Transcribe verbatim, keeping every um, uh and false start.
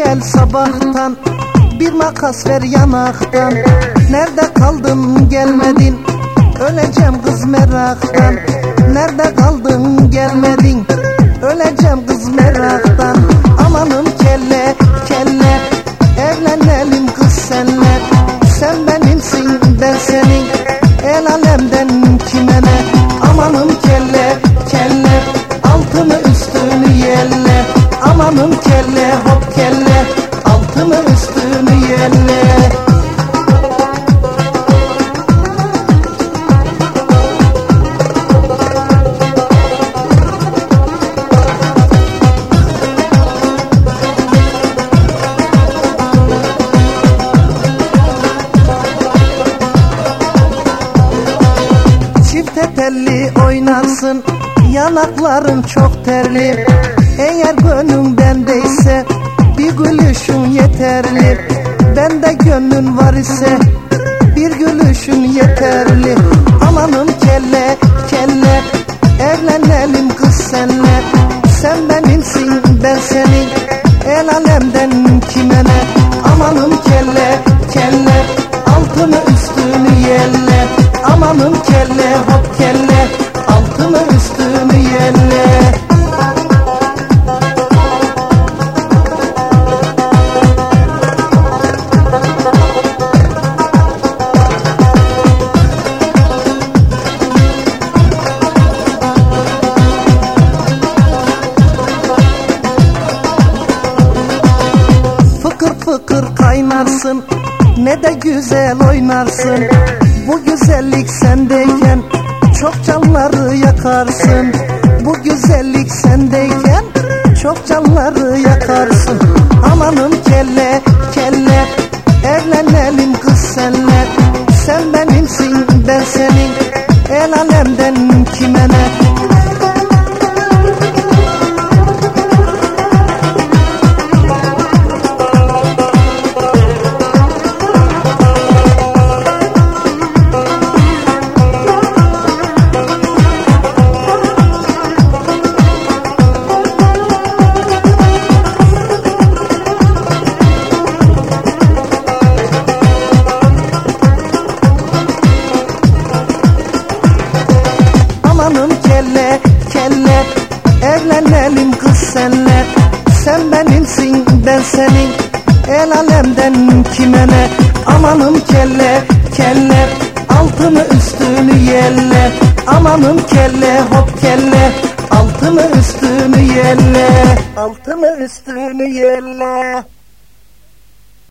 gel sabahtan, bir makas ver yanaktan. Nerede kaldın gelmedin, öleceğim kız meraktan. Nerede kaldın gelmedin, öleceğim kız meraktan. Amanım kelle kelle, evlenelim kız senle. Sen benimsin ben senin, el alemden kime ne? Amanım kelle kelle, altını üstünü yelle. Amanım kelle hop kelle, altını üstünü yelle. Çifte telli oynarsın, yanakların çok terli. Eğer gönlün bendeyse bir gülüşün yeterli. Bende gönlün var ise bir gülüşün yeterli. Amanım kelle kelle, evlenelim kız senle. Sen benimsin ben senin, el alemden kime ne? Amanım kelle kelle, altını üstünü yelle. Amanım kelle hop kelle, altını üstünü yelle. Fıkır fıkır kaynarsın, ne de güzel oynarsın. Bu güzellik sendeyken çok canları yakarsın. Bu güzellik sendeyken çok canları yakarsın. Amanım kelle kelle, evlenelim kız senle. Sen benimsin ben senin, el alemden kime ne? Amanım kelle kelle, evlenelim kız senle. Sen benimsin ben senin, el alemden kime ne? Amanım kelle kelle, altını üstünü yelle. Amanım kelle hop kelle, altını üstünü yelle. Altını üstünü yelle.